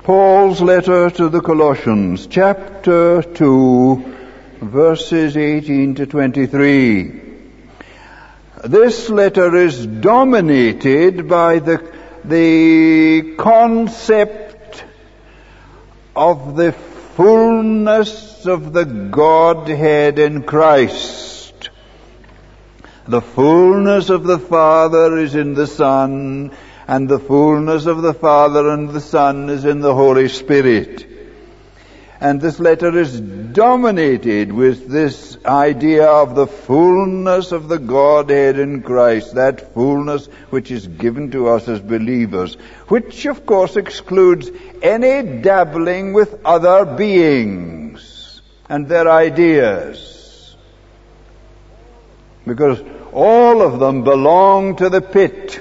Paul's letter to the Colossians, chapter 2, verses 18 to 23. This letter is dominated by the concept of the fullness of the Godhead in Christ. The fullness of the Father is in the Son, and the fullness of the Father and the Son is in the Holy Spirit. And this letter is dominated with this idea of the fullness of the Godhead in Christ, that fullness which is given to us as believers, which of course excludes any dabbling with other beings and their ideas, because all of them belong to the pit.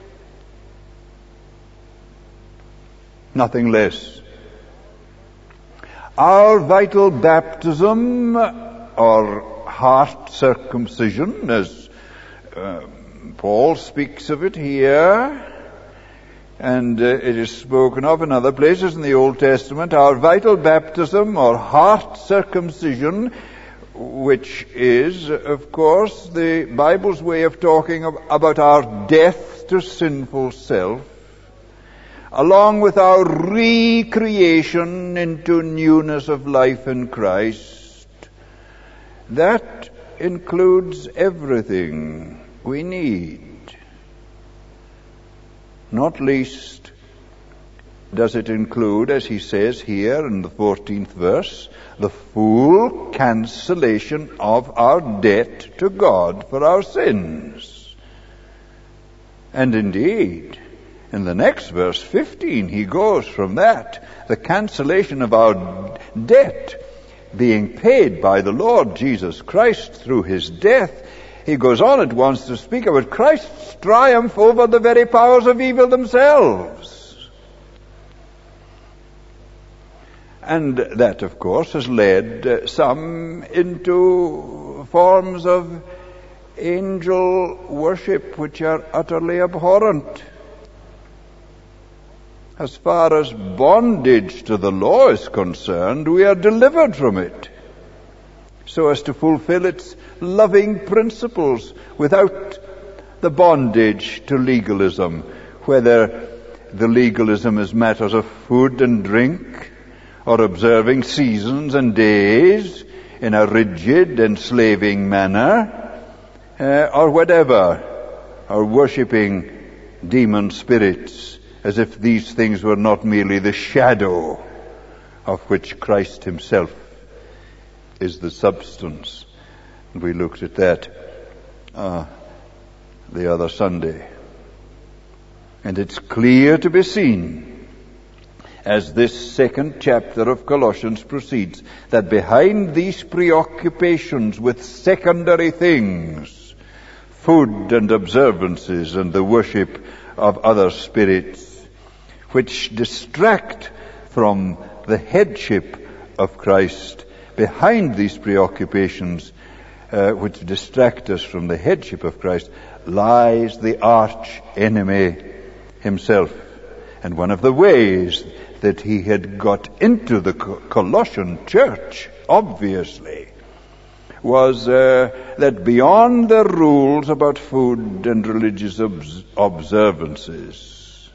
Nothing less. Our vital baptism, or heart circumcision, as Paul speaks of it here, and it is spoken of in other places in the Old Testament, our vital baptism or heart circumcision, which is, of course, the Bible's way of talking about our death to sinful self, along with our recreation into newness of life in Christ. That includes everything we need. Not least does it include, as he says here in the 14th verse, the full cancellation of our debt to God for our sins. And indeed, in the next verse, 15, he goes from that, the cancellation of our debt being paid by the Lord Jesus Christ through his death. He goes on at once to speak about Christ's triumph over the very powers of evil themselves. And that, of course, has led some into forms of angel worship which are utterly abhorrent. As far as bondage to the law is concerned, we are delivered from it, so as to fulfill its loving principles without the bondage to legalism, whether the legalism is matters of food and drink, or observing seasons and days in a rigid, enslaving manner, or whatever, or worshipping demon spirits, as if these things were not merely the shadow of which Christ himself is the substance. We looked at that the other Sunday. And it's clear to be seen, as this second chapter of Colossians proceeds, that behind these preoccupations with secondary things, food and observances and the worship of other spirits, which distract from the headship of Christ, behind these preoccupations which distract us from the headship of Christ, lies the arch enemy himself. And one of the ways that he had got into the Colossian church, obviously, was that beyond the rules about food and religious observances,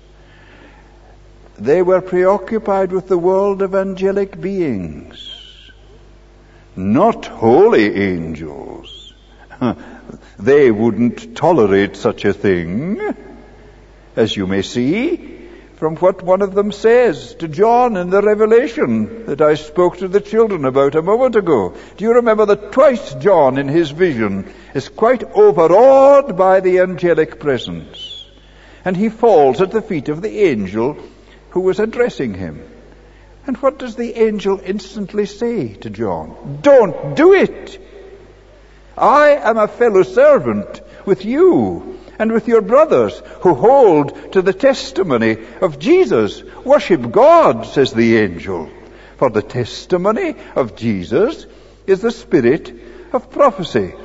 they were preoccupied with the world of angelic beings, not holy angels. They wouldn't tolerate such a thing, as you may see from what one of them says to John in the Revelation that I spoke to the children about a moment ago. Do you remember that twice John in his vision is quite overawed by the angelic presence, and he falls at the feet of the angel who was addressing him. And what does the angel instantly say to John? Don't do it! I am a fellow servant with you and with your brothers who hold to the testimony of Jesus. Worship God, says the angel, for the testimony of Jesus is the spirit of prophecy.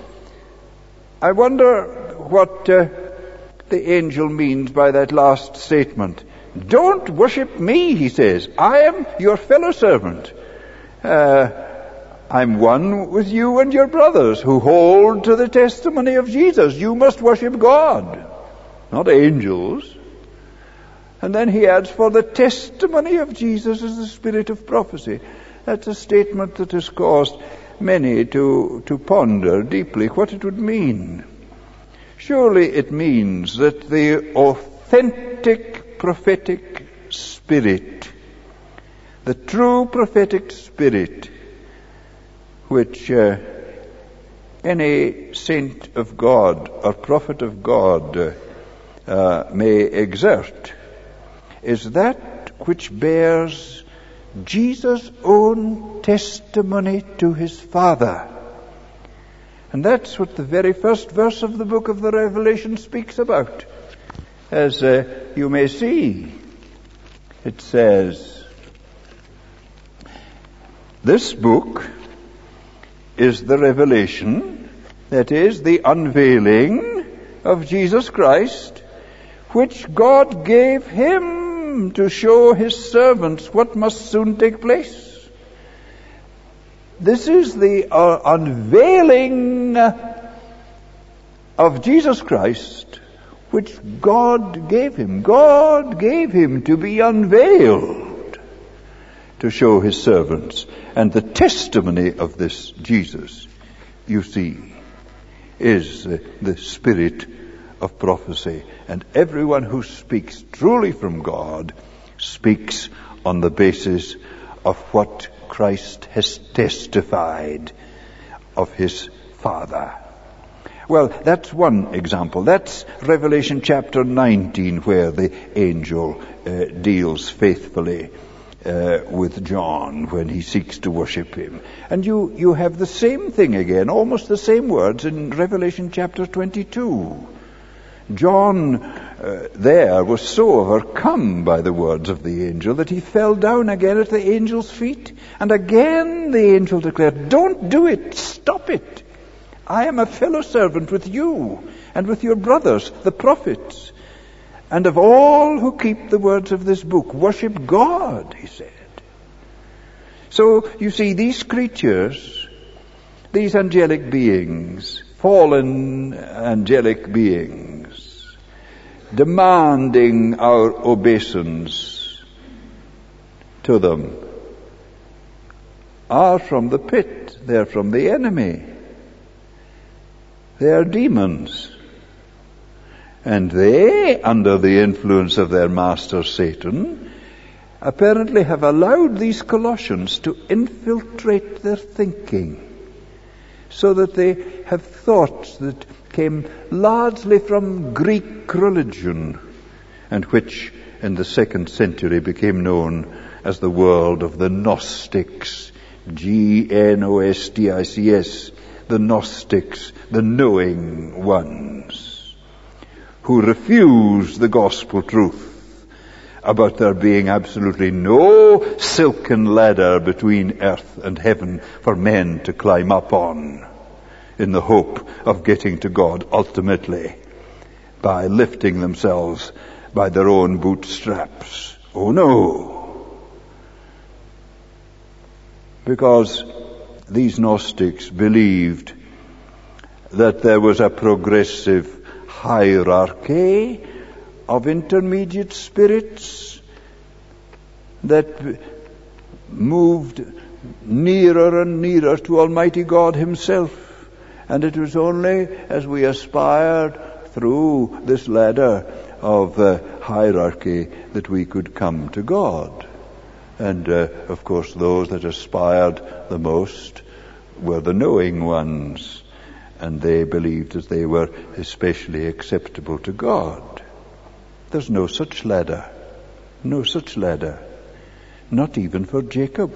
I wonder what the angel means by that last statement. Don't worship me, he says. I am your fellow servant. I'm one with you and your brothers who hold to the testimony of Jesus. You must worship God, not angels. And then he adds, for the testimony of Jesus is the spirit of prophecy. That's a statement that has caused many to ponder deeply what it would mean. Surely it means that the authentic prophetic spirit, the true prophetic spirit, which any saint of God or prophet of God may exert, is that which bears Jesus' own testimony to his Father. And that's what the very first verse of the book of the Revelation speaks about. As you may see, it says, this book is the revelation, that is, the unveiling of Jesus Christ, which God gave him to show his servants what must soon take place. This is the unveiling of Jesus Christ, which God gave him. God gave him to be unveiled, to show his servants. And the testimony of this Jesus, you see, is the spirit of prophecy. And everyone who speaks truly from God speaks on the basis of what Christ has testified of his Father. Well, that's one example. That's Revelation chapter 19, where the angel deals faithfully with John when he seeks to worship him. And you have the same thing again, almost the same words in Revelation chapter 22. John there was so overcome by the words of the angel that he fell down again at the angel's feet. And again the angel declared, don't do it, stop it. I am a fellow servant with you and with your brothers, the prophets. And of all who keep the words of this book, worship God, he said. So, you see, these creatures, these angelic beings, fallen angelic beings, demanding our obeisance to them, are from the pit. They're from the enemy. They are demons. And they, under the influence of their master Satan, apparently have allowed these Colossians to infiltrate their thinking, so that they have thoughts that came largely from Greek religion, and which in the 2nd century became known as the world of the Gnostics, Gnostics, the Gnostics, the knowing ones, who refuse the gospel truth about there being absolutely no silken ladder between earth and heaven for men to climb up on in the hope of getting to God ultimately by lifting themselves by their own bootstraps. Oh no! Because these Gnostics believed that there was a progressive hierarchy of intermediate spirits that moved nearer and nearer to Almighty God himself. And it was only as we aspired through this ladder of hierarchy that we could come to God. And, of course, those that aspired the most were the knowing ones, and they believed that they were especially acceptable to God. There's no such ladder. No such ladder. Not even for Jacob.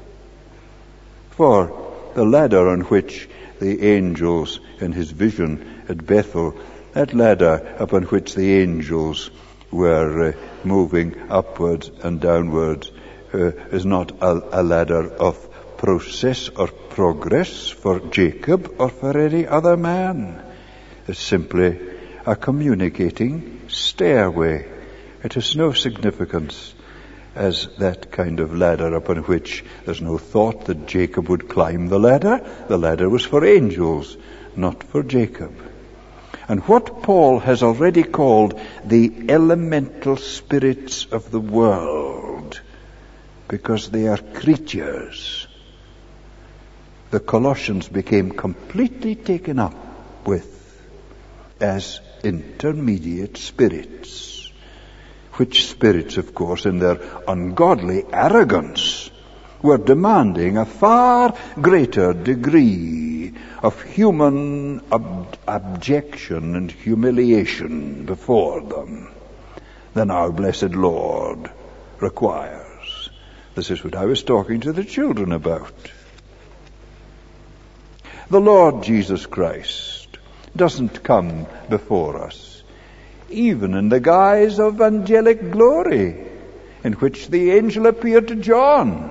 For the ladder on which the angels in his vision at Bethel, that ladder upon which the angels were moving upwards and downwards, is not a ladder of process or progress for Jacob or for any other man. It's simply a communicating stairway It has no significance as that kind of ladder upon which there's no thought that Jacob would climb the ladder. The ladder was for angels, not for Jacob. And what Paul has already called the elemental spirits of the world, because they are creatures, the Colossians became completely taken up with as intermediate spirits, which spirits, of course, in their ungodly arrogance, were demanding a far greater degree of human abjection and humiliation before them than our blessed Lord requires. This is what I was talking to the children about. The Lord Jesus Christ doesn't come before us, even in the guise of angelic glory, in which the angel appeared to John.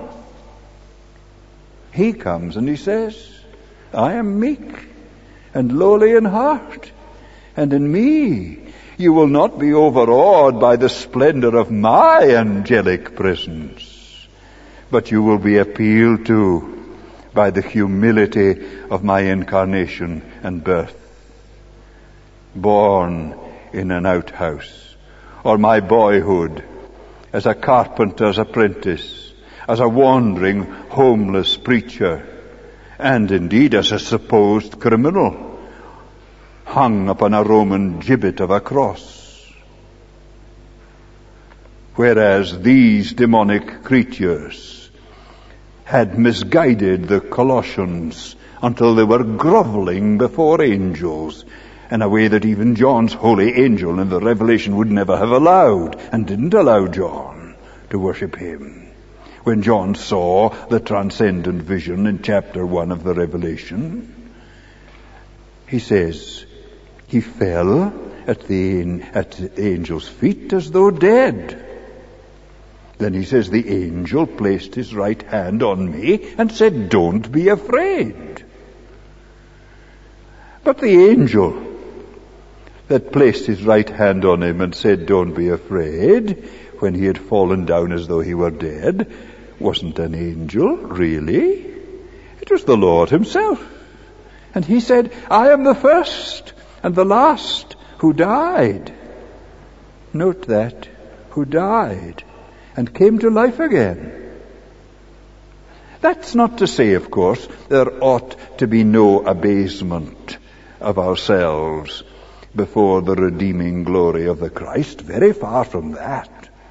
He comes and he says, I am meek and lowly in heart, and in me you will not be overawed by the splendor of my angelic presence, but you will be appealed to by the humility of my incarnation and birth. Born in an outhouse, or my boyhood as a carpenter's apprentice, as a wandering, homeless preacher, and indeed as a supposed criminal, hung upon a Roman gibbet of a cross. Whereas these demonic creatures had misguided the Colossians until they were groveling before angels in a way that even John's holy angel in the Revelation would never have allowed, and didn't allow John to worship him. When John saw the transcendent vision in chapter 1 of the Revelation, he says, he fell at the angel's feet as though dead. Then he says, the angel placed his right hand on me and said, don't be afraid. But the angel that placed his right hand on him and said, don't be afraid, when he had fallen down as though he were dead, wasn't an angel, really. It was the Lord himself. And he said, I am the first and the last who died. Note that, who died and came to life again. That's not to say, of course, there ought to be no abasement of ourselves before the redeeming glory of the Christ. Very far from that.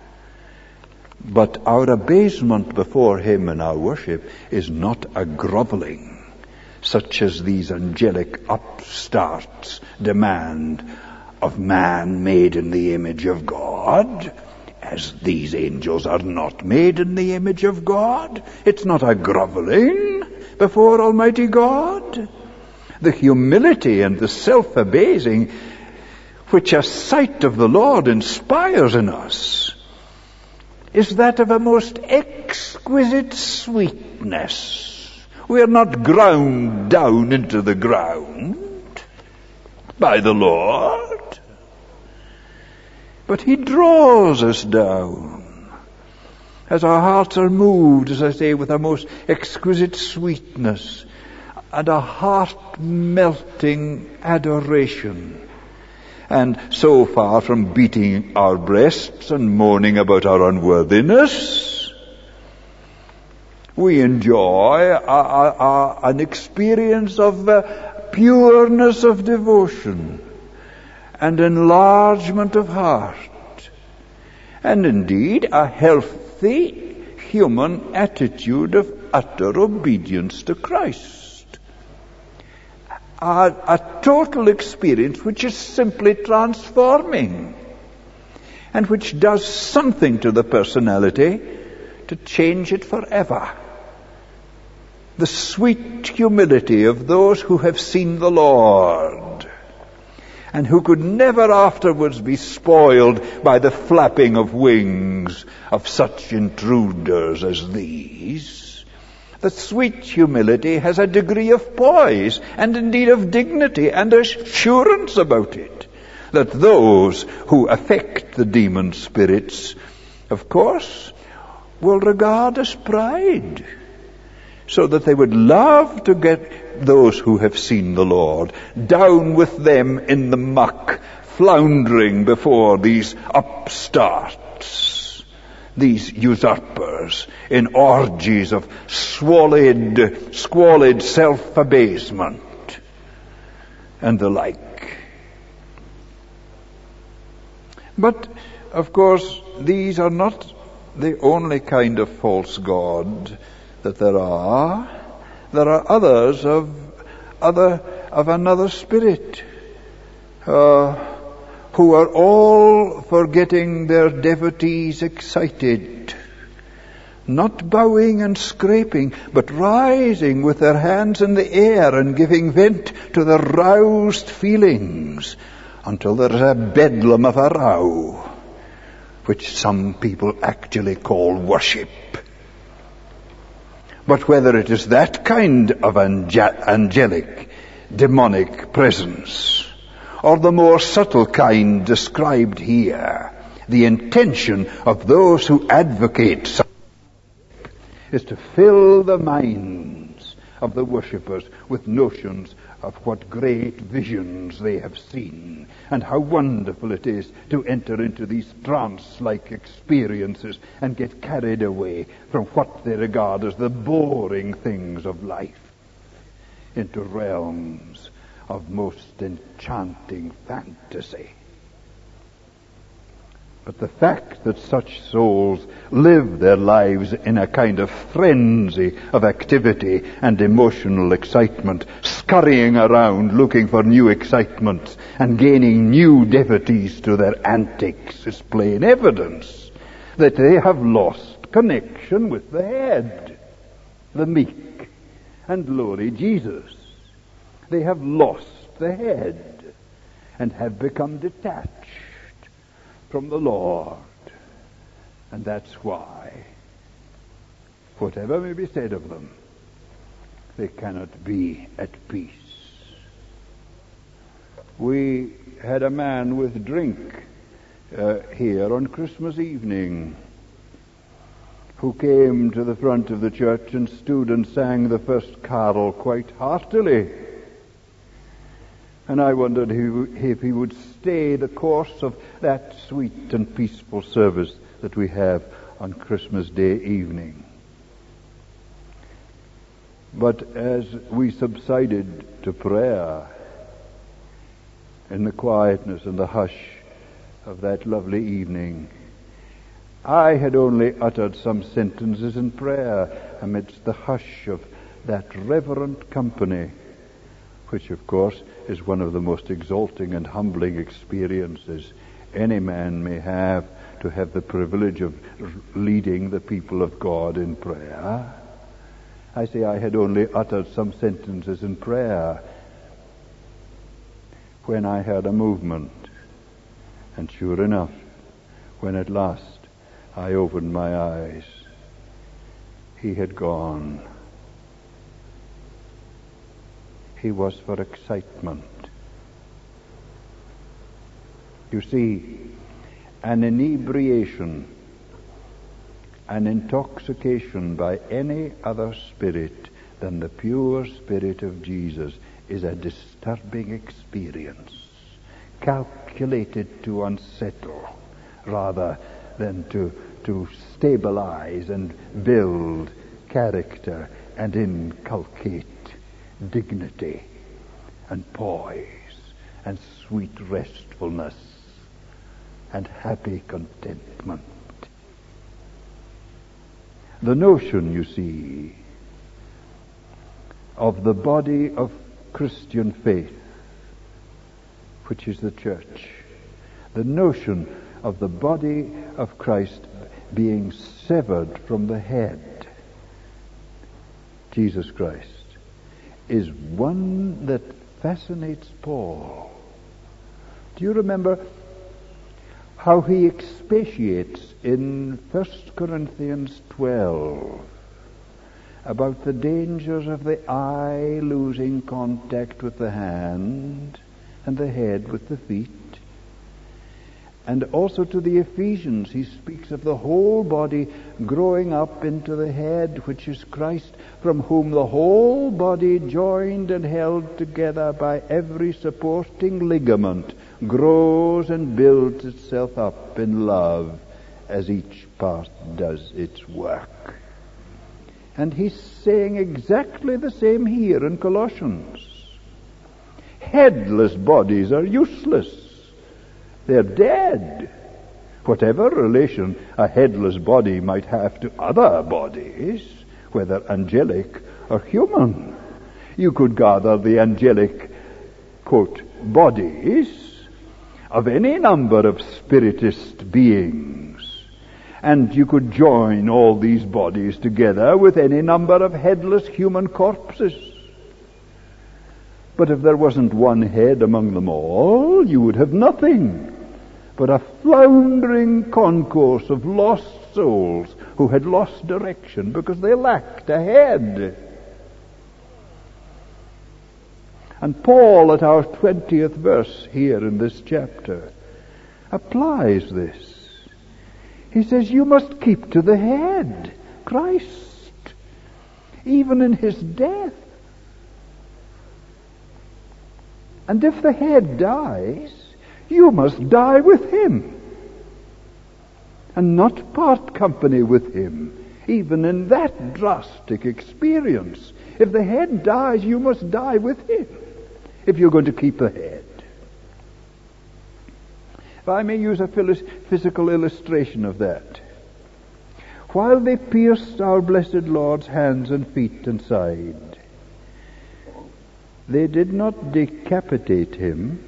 But our abasement before him in our worship is not a groveling, such as these angelic upstarts demand of man made in the image of God, as these angels are not made in the image of God. It's not a groveling before Almighty God. The humility and the self-abasing which a sight of the Lord inspires in us is that of a most exquisite sweetness. We are not ground down into the ground by the Lord, but he draws us down as our hearts are moved, as I say, with a most exquisite sweetness and a heart-melting adoration. And so far from beating our breasts and moaning about our unworthiness, we enjoy an experience of pureness of devotion and enlargement of heart, and indeed a healthy human attitude of utter obedience to Christ. A total experience which is simply transforming and which does something to the personality to change it forever. The sweet humility of those who have seen the Lord and who could never afterwards be spoiled by the flapping of wings of such intruders as these. The sweet humility has a degree of poise and indeed of dignity and assurance about it that those who affect the demon spirits, of course, will regard as pride, so that they would love to get those who have seen the Lord down with them in the muck, floundering before these upstarts, these usurpers, in orgies of squalid self-abasement and the like. But, of course, these are not the only kind of false god that there are. There are others of another spirit, who are all for getting their devotees excited, not bowing and scraping, but rising with their hands in the air and giving vent to their roused feelings until there is a bedlam of a row, which some people actually call worship. But whether it is that kind of angelic, demonic presence, or the more subtle kind described here, the intention of those who advocate such is to fill the minds of the worshippers with notions of what great visions they have seen, and how wonderful it is to enter into these trance-like experiences and get carried away from what they regard as the boring things of life into realms of most enchanting fantasy. But the fact that such souls live their lives in a kind of frenzy of activity and emotional excitement, scurrying around looking for new excitements and gaining new devotees to their antics, is plain evidence that they have lost connection with the head, the meek and lowly Jesus. They have lost the head and have become detached from the Lord. And that's why, whatever may be said of them, they cannot be at peace. We had a man with drink here on Christmas evening who came to the front of the church and stood and sang the first carol quite heartily. And I wondered if he would stay the course of that sweet and peaceful service that we have on Christmas Day evening. But as we subsided to prayer in the quietness and the hush of that lovely evening, I had only uttered some sentences in prayer amidst the hush of that reverent company, which, of course, is one of the most exalting and humbling experiences any man may have, to have the privilege of leading the people of God in prayer. I say I had only uttered some sentences in prayer when I heard a movement. And sure enough, when at last I opened my eyes, he had gone. He was for excitement. You see, an inebriation, an intoxication by any other spirit than the pure Spirit of Jesus is a disturbing experience, calculated to unsettle rather than to stabilize and build character and inculcate dignity and poise and sweet restfulness and happy contentment. The notion, you see, of the body of Christian faith, which is the church, the notion of the body of Christ being severed from the head, Jesus Christ, is one that fascinates Paul. Do you remember how he expatiates in 1 Corinthians 12 about the dangers of the eye losing contact with the hand and the head with the feet? And also to the Ephesians, he speaks of the whole body growing up into the head, which is Christ, from whom the whole body, joined and held together by every supporting ligament, grows and builds itself up in love as each part does its work. And he's saying exactly the same here in Colossians. Headless bodies are useless. They're dead. Whatever relation a headless body might have to other bodies, whether angelic or human. You could gather the angelic, quote, bodies of any number of spiritist beings, and you could join all these bodies together with any number of headless human corpses. But if there wasn't one head among them all, you would have nothing but a floundering concourse of lost souls who had lost direction because they lacked a head. And Paul, at our 20th verse here in this chapter, applies this. He says, you must keep to the head, Christ, even in his death. And if the head dies, you must die with him, and not part company with him, even in that drastic experience. If the head dies, you must die with him, if you're going to keep the head. If I may use a physical illustration of that. While they pierced our blessed Lord's hands and feet and side, they did not decapitate him.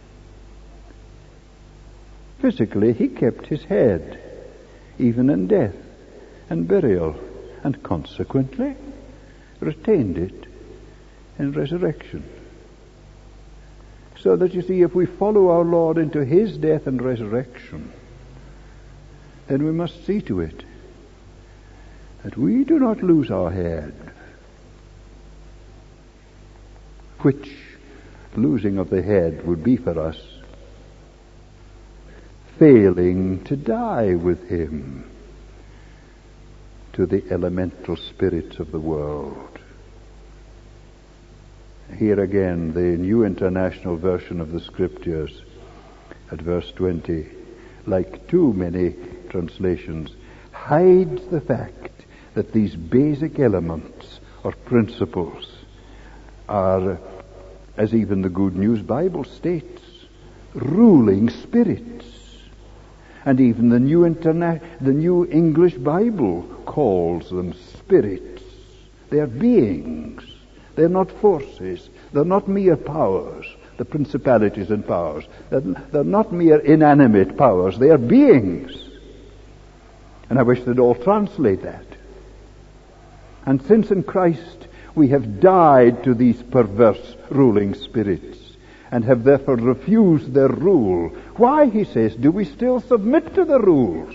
Physically, he kept his head, even in death and burial, and consequently retained it in resurrection. So that, you see, if we follow our Lord into his death and resurrection, then we must see to it that we do not lose our head, which losing of the head would be for us failing to die with him to the elemental spirits of the world. Here again, the New International Version of the Scriptures at verse 20, like too many translations, hides the fact that these basic elements or principles are, as even the Good News Bible states, ruling spirits. And even the New English Bible calls them spirits. They are beings. They're not forces. They're not mere powers, the principalities and powers. They're not mere inanimate powers. They are beings. And I wish they'd all translate that. And since in Christ we have died to these perverse ruling spirits, and have therefore refused their rule, why, he says, do we still submit to the rules?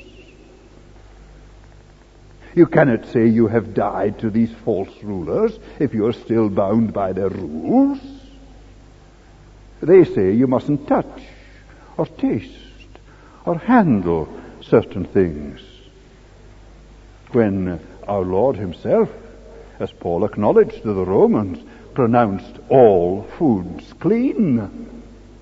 You cannot say you have died to these false rulers if you are still bound by their rules. They say you mustn't touch or taste or handle certain things, when our Lord himself, as Paul acknowledged to the Romans, pronounced all foods clean.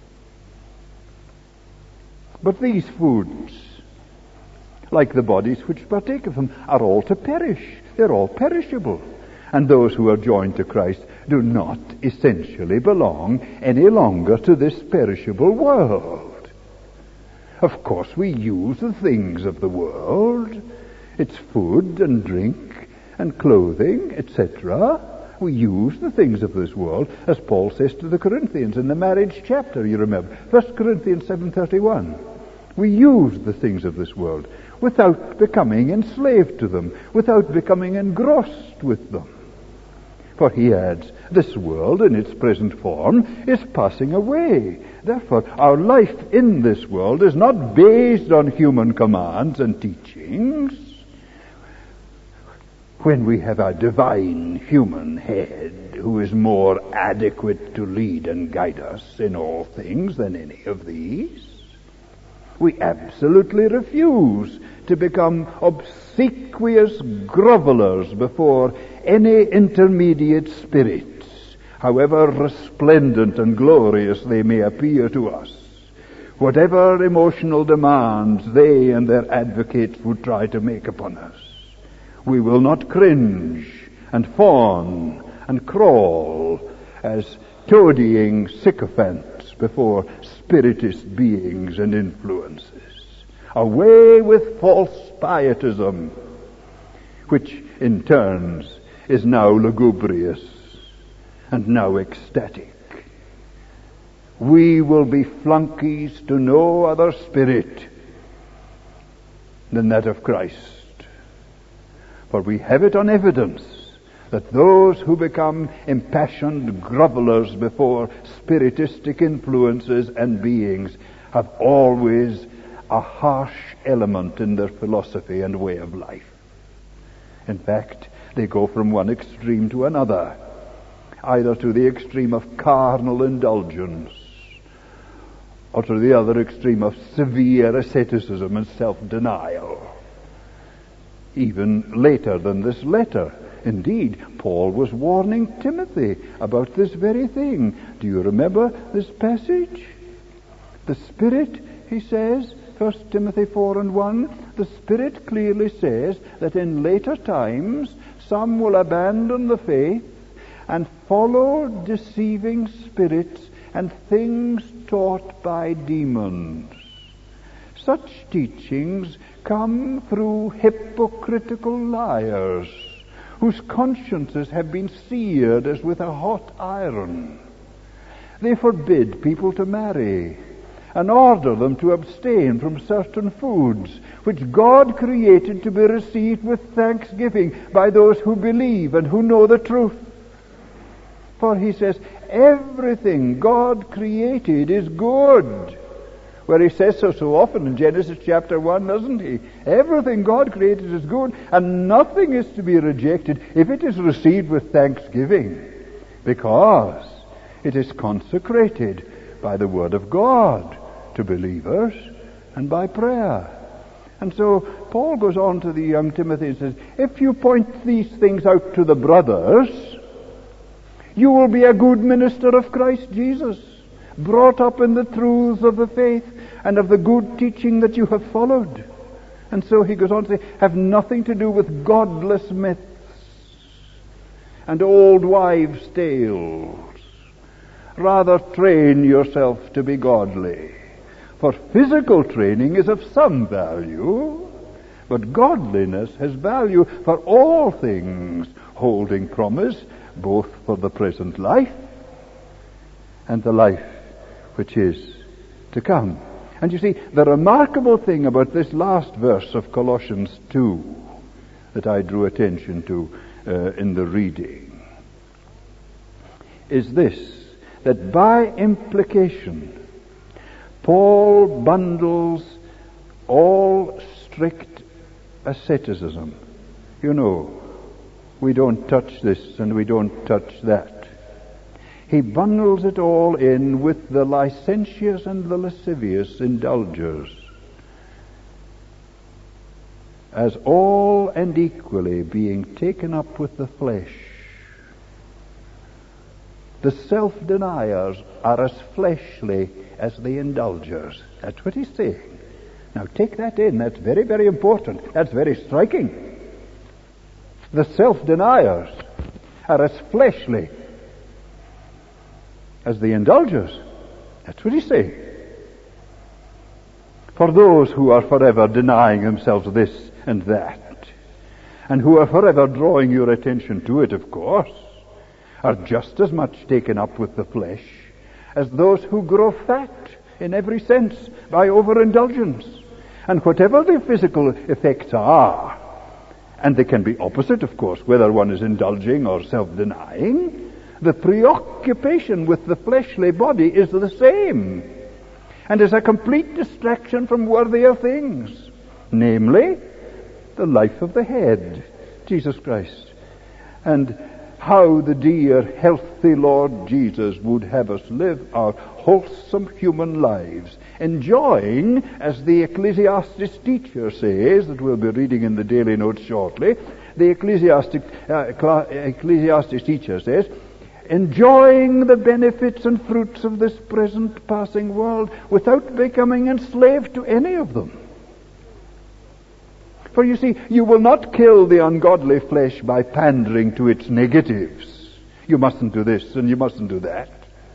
But these foods, like the bodies which partake of them, are all to perish. They're all perishable. And those who are joined to Christ do not essentially belong any longer to this perishable world. Of course, we use the things of the world. It's food and drink and clothing, etc. We use the things of this world, as Paul says to the Corinthians in the marriage chapter, you remember, 1 Corinthians 7:31. We use the things of this world without becoming enslaved to them, without becoming engrossed with them. For he adds, this world in its present form is passing away. Therefore, our life in this world is not based on human commands and teachings. When we have a divine human head who is more adequate to lead and guide us in all things than any of these, We absolutely refuse to become obsequious grovellers before any intermediate spirits, however resplendent and glorious they may appear to us. Whatever emotional demands they and their advocates would try to make upon us, we will not cringe and fawn and crawl as toadying sycophants before spiritist beings and influences. Away with false pietism, which in turns is now lugubrious and now ecstatic. We will be flunkies to no other spirit than that of Christ. For we have it on evidence that those who become impassioned grovellers before spiritistic influences and beings have always a harsh element in their philosophy and way of life. In fact, they go from one extreme to another, either to the extreme of carnal indulgence or to the other extreme of severe asceticism and self-denial. Even later than this letter, indeed, Paul was warning Timothy about this very thing. Do you remember this passage? The Spirit, he says, 1 Timothy 4:1, the Spirit clearly says that in later times some will abandon the faith and follow deceiving spirits and things taught by demons. Such teachings come through hypocritical liars whose consciences have been seared as with a hot iron. They forbid people to marry and order them to abstain from certain foods which God created to be received with thanksgiving by those who believe and who know the truth. For he says, everything God created is good. Well, he says so often in Genesis chapter 1, doesn't he? Everything God created is good, and nothing is to be rejected if it is received with thanksgiving, because it is consecrated by the Word of God to believers and by prayer. And so Paul goes on to the young Timothy and says, if you point these things out to the brothers, you will be a good minister of Christ Jesus, brought up in the truths of the faith and of the good teaching that you have followed. And so he goes on to say, have nothing to do with godless myths and old wives' tales. Rather train yourself to be godly. For physical training is of some value, but godliness has value for all things, holding promise both for the present life and the life which is to come. And you see, the remarkable thing about this last verse of Colossians 2 that I drew attention to in the reading is this, that by implication Paul bundles all strict asceticism. You know, we don't touch this and we don't touch that. He bundles it all in with the licentious and the lascivious indulgers, as all and equally being taken up with the flesh. The self-deniers are as fleshly as the indulgers. That's what he's saying. Now take that in. That's very, very important. That's very striking. The self-deniers are as fleshly as the indulgers. That's what he's saying. For those who are forever denying themselves this and that, and who are forever drawing your attention to it, of course, are just as much taken up with the flesh as those who grow fat in every sense by overindulgence. And whatever the physical effects are, and they can be opposite, of course, whether one is indulging or self-denying, the preoccupation with the fleshly body is the same, and is a complete distraction from worthier things, namely, the life of the head, Jesus Christ. And how the dear, healthy Lord Jesus would have us live our wholesome human lives, enjoying, as the Ecclesiastes teacher says, that we'll be reading in the Daily Notes shortly, the Ecclesiastes teacher says, enjoying the benefits and fruits of this present passing world without becoming enslaved to any of them. For you see, you will not kill the ungodly flesh by pandering to its negatives. You mustn't do this and you mustn't do that.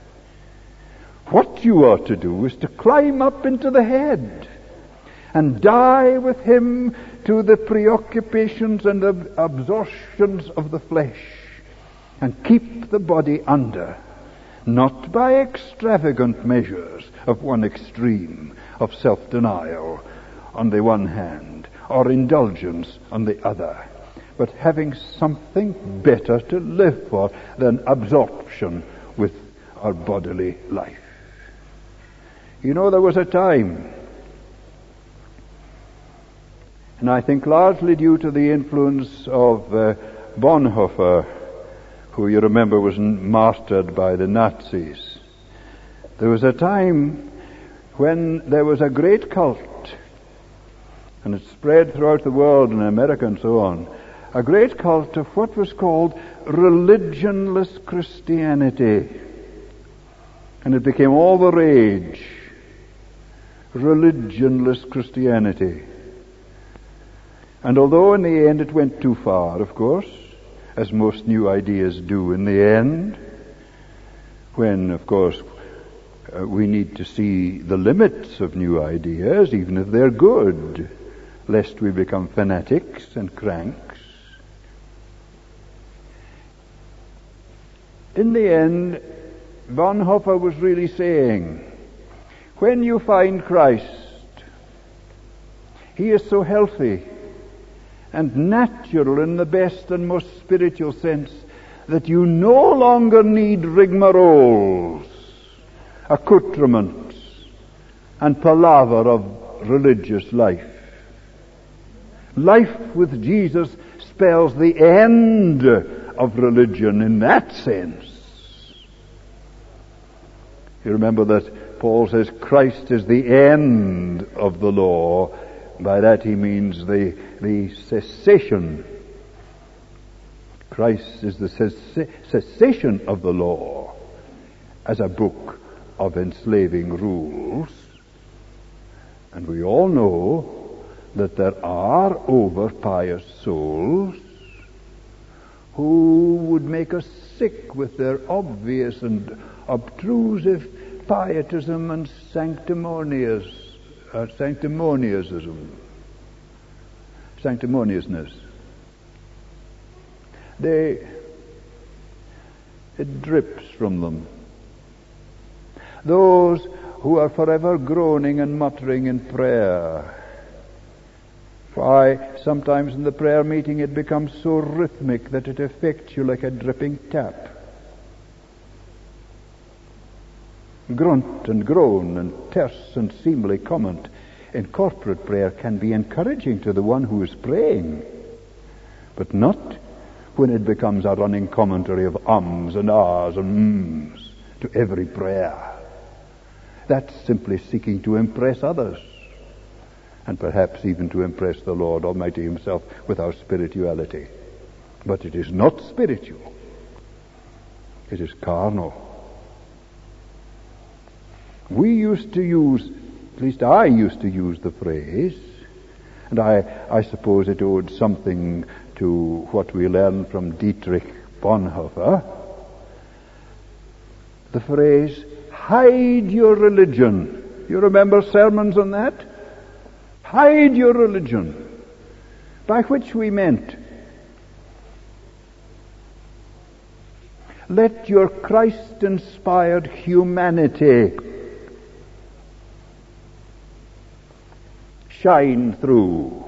What you are to do is to climb up into the head and die with him to the preoccupations and absorptions of the flesh, and keep the body under, not by extravagant measures of one extreme, of self-denial on the one hand, or indulgence on the other, but having something better to live for than absorption with our bodily life. You know, there was a time, and I think largely due to the influence of Bonhoeffer, who you remember was martyred by the Nazis. There was a time when there was a great cult, and it spread throughout the world, in America and so on, a great cult of what was called religionless Christianity. And it became all the rage. Religionless Christianity. And although in the end it went too far, of course, as most new ideas do in the end, when, of course, we need to see the limits of new ideas, even if they're good, lest we become fanatics and cranks. In the end, Bonhoeffer was really saying, when you find Christ, he is so healthy and natural in the best and most spiritual sense that you no longer need rigmaroles, accoutrements, and palaver of religious life. Life with Jesus spells the end of religion in that sense. You remember that Paul says Christ is the end of the law. By that he means the cessation. Christ is the cessation of the law as a book of enslaving rules. And we all know that there are over-pious souls who would make us sick with their obvious and obtrusive pietism and sanctimoniousness. It drips from them. Those who are forever groaning and muttering in prayer. Why, sometimes in the prayer meeting it becomes so rhythmic that it affects you like a dripping tap. Grunt and groan and terse and seemly comment in corporate prayer can be encouraging to the one who is praying, but not when it becomes a running commentary of ums and ahs and mms to every prayer. That's simply seeking to impress others, and perhaps even to impress the Lord Almighty himself with our spirituality. But it is not spiritual. It is carnal. We used to use, at least I used to use the phrase, and I suppose it owed something to what we learned from Dietrich Bonhoeffer, the phrase, hide your religion. You remember sermons on that? Hide your religion. By which we meant, let your Christ-inspired humanity shine through.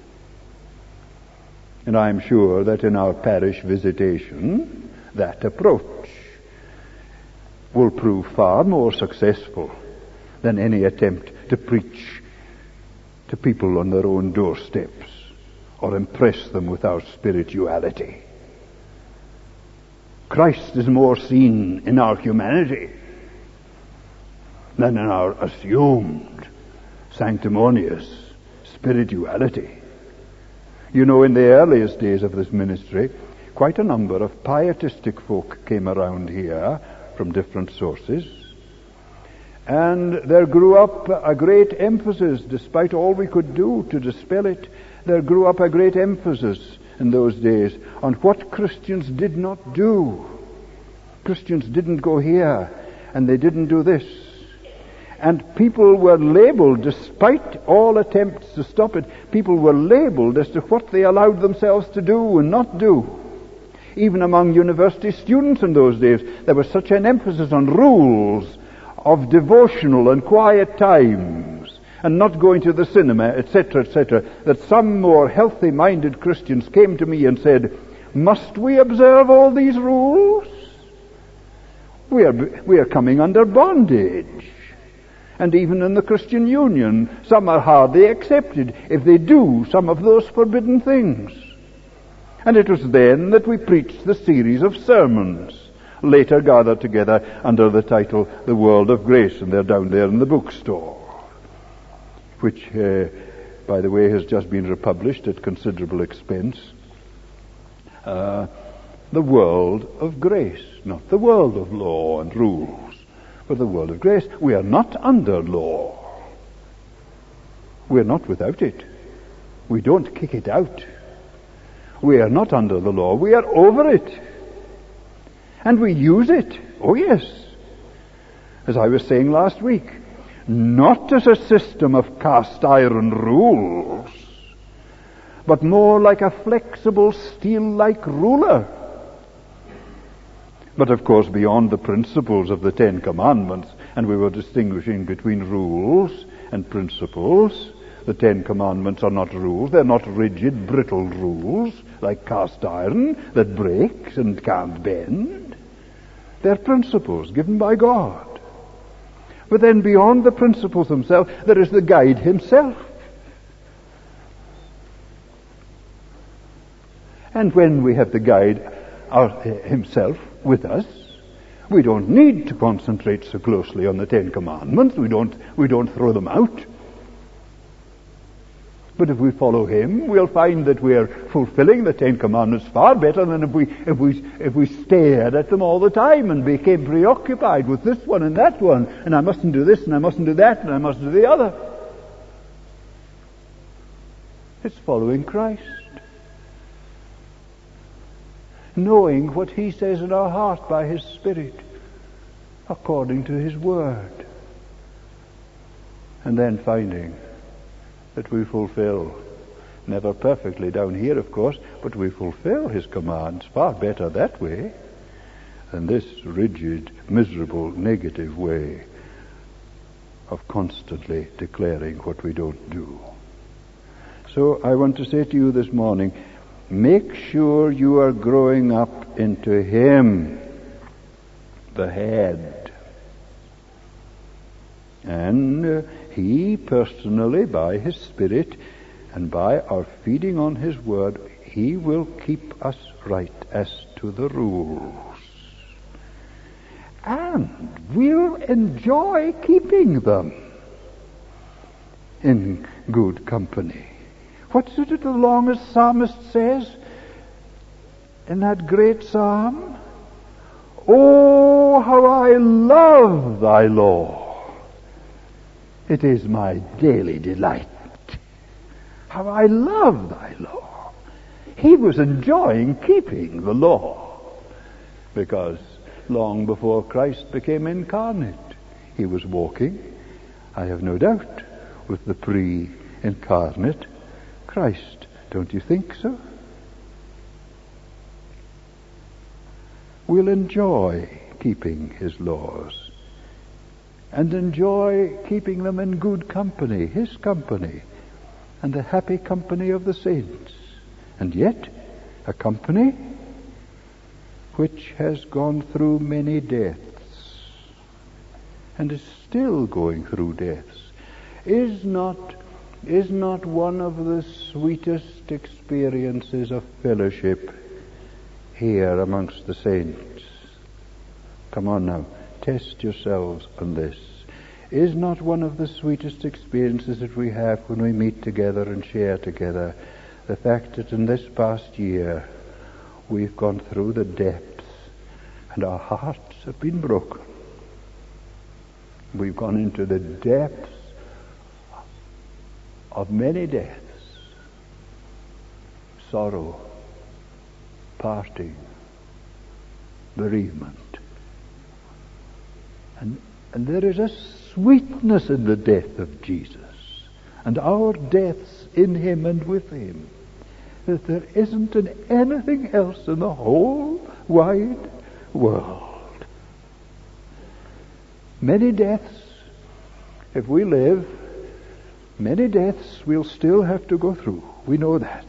And I'm sure that in our parish visitation, that approach will prove far more successful than any attempt to preach to people on their own doorsteps or impress them with our spirituality. Christ is more seen in our humanity than in our assumed sanctimonious spirituality. You know, in the earliest days of this ministry, quite a number of pietistic folk came around here from different sources, and there grew up a great emphasis, despite all we could do to dispel it, there grew up a great emphasis in those days on what Christians did not do. Christians didn't go here, and they didn't do this. And people were labeled, despite all attempts to stop it, people were labeled as to what they allowed themselves to do and not do. Even among university students in those days, there was such an emphasis on rules of devotional and quiet times, and not going to the cinema, etc., that some more healthy-minded Christians came to me and said, "Must we observe all these rules? We are coming under bondage." And even in the Christian Union, some are hardly accepted if they do some of those forbidden things. And it was then that we preached the series of sermons, later gathered together under the title The World of Grace, and they're down there in the bookstore, which, by the way, has just been republished at considerable expense. The World of Grace, not the world of law and rules, but the world of grace. We are not under law. We are not without it. We don't kick it out. We are not under the law. We are over it. And we use it. Oh yes. As I was saying last week, not as a system of cast iron rules, but more like a flexible steel-like ruler. But of course beyond the principles of the Ten Commandments, and we were distinguishing between rules and principles. The Ten Commandments are not rules. They're not rigid, brittle rules like cast iron that breaks and can't bend. They're principles given by God. But then beyond the principles themselves, there is the guide himself. And when we have the guide himself with us, we don't need to concentrate so closely on the Ten Commandments. We don't throw them out. But if we follow him, we'll find that we are fulfilling the Ten Commandments far better than if we stared at them all the time and became preoccupied with this one and that one, and I mustn't do this and I mustn't do that and I must do the other. It's following Christ, knowing what he says in our heart by his Spirit, according to his word, and then finding that we fulfill, never perfectly down here of course, but we fulfill his commands far better that way than this rigid, miserable, negative way of constantly declaring what we don't do. So I want to say to you this morning, make sure you are growing up into him, the head. And he personally, by his Spirit and by our feeding on his word, he will keep us right as to the rules. And we'll enjoy keeping them in good company. What's it the longest psalmist says in that great psalm? Oh, how I love thy law. It is my daily delight. How I love thy law. He was enjoying keeping the law because long before Christ became incarnate, he was walking, I have no doubt, with the pre-incarnate Christ. Don't you think so? We'll enjoy keeping his laws and enjoy keeping them in good company, his company, and the happy company of the saints. And yet, a company which has gone through many deaths and is still going through deaths. Is not one of the sweetest experiences of fellowship here amongst the saints. Come on now, test yourselves on this. Is not one of the sweetest experiences that we have when we meet together and share together the fact that in this past year we've gone through the depths and our hearts have been broken. We've gone into the depths of many deaths, sorrow, parting, bereavement. And there is a sweetness in the death of Jesus and our deaths in him and with him that there isn't in anything else in the whole wide world. Many deaths, if we live, many deaths we'll still have to go through. We know that.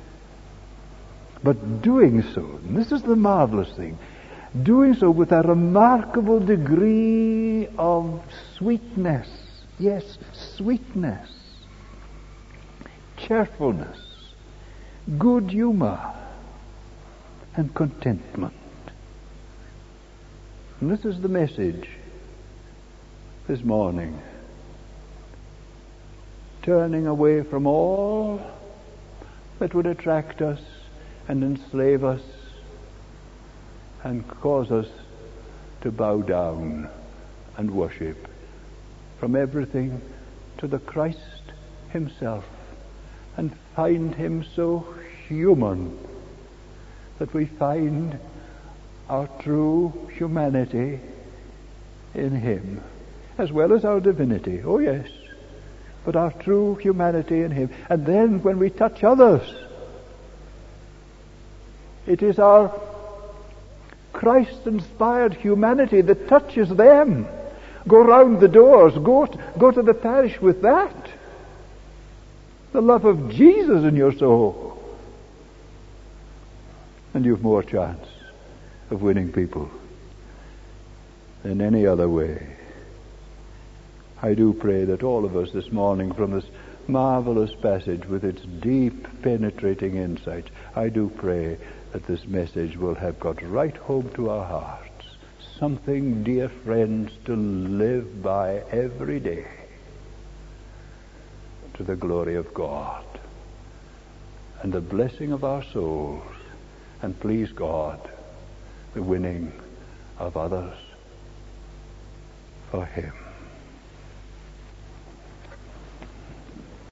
But doing so, and this is the marvelous thing, doing so with a remarkable degree of sweetness. Yes, sweetness, cheerfulness, good humor, and contentment. And this is the message this morning. Turning away from all that would attract us and enslave us and cause us to bow down and worship, from everything to the Christ himself, and find him so human that we find our true humanity in him, as well as our divinity. Oh yes, but our true humanity in him. And then when we touch others, it is our Christ-inspired humanity that touches them. Go round the doors, go to the parish with that. The love of Jesus in your soul. And you've more chance of winning people than any other way. I do pray that all of us this morning, from this marvelous passage with its deep penetrating insights, I do pray that this message will have got right home to our hearts. Something, dear friends, to live by every day, to the glory of God and the blessing of our souls, and please God, the winning of others for him.